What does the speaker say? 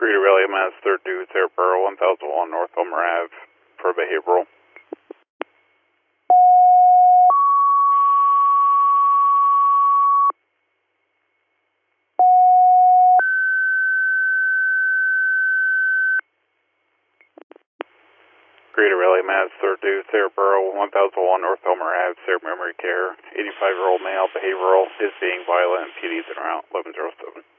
Greeter Valley, Mass. 3rd Due, Sarahboro, 1001 North Homer Ave for behavioral. Greeter Valley, Mass. 3rd Due, Sarahboro, 1001 North Homer Ave, Sarah Memory Care. 85-year-old male, behavioral, is being violent, PDs en route, 1107.